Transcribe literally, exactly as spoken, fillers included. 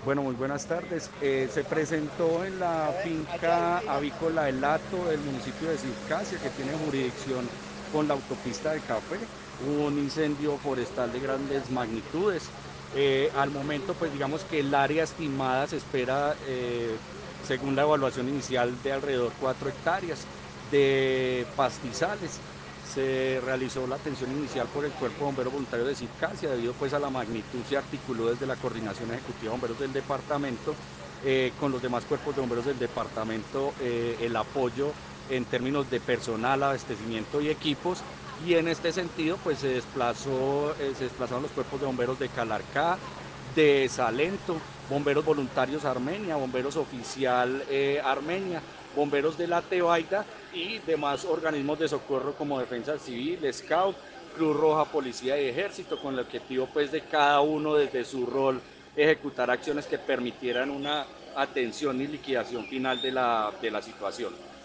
Bueno, muy buenas tardes. Eh, se presentó en la finca avícola El Hato del municipio de Circasia, que tiene jurisdicción con la autopista de Café, un incendio forestal de grandes magnitudes. Eh, al momento, pues digamos que el área estimada se espera, eh, según la evaluación inicial, de alrededor cuatro hectáreas de pastizales. Se realizó la atención inicial por el Cuerpo de Bomberos Voluntarios de Circasia, debido pues a la magnitud se articuló desde la Coordinación Ejecutiva de Bomberos del departamento, eh, con los demás cuerpos de bomberos del departamento, eh, el apoyo en términos de personal, abastecimiento y equipos, y en este sentido pues se desplazó, eh, se desplazaron los cuerpos de bomberos de Calarcá, de Salento, bomberos voluntarios Armenia, bomberos oficial eh, Armenia, bomberos de la Tebaida y demás organismos de socorro como Defensa Civil, Scout, Cruz Roja, Policía y Ejército, con el objetivo pues de cada uno desde su rol ejecutar acciones que permitieran una atención y liquidación final de la, de la situación.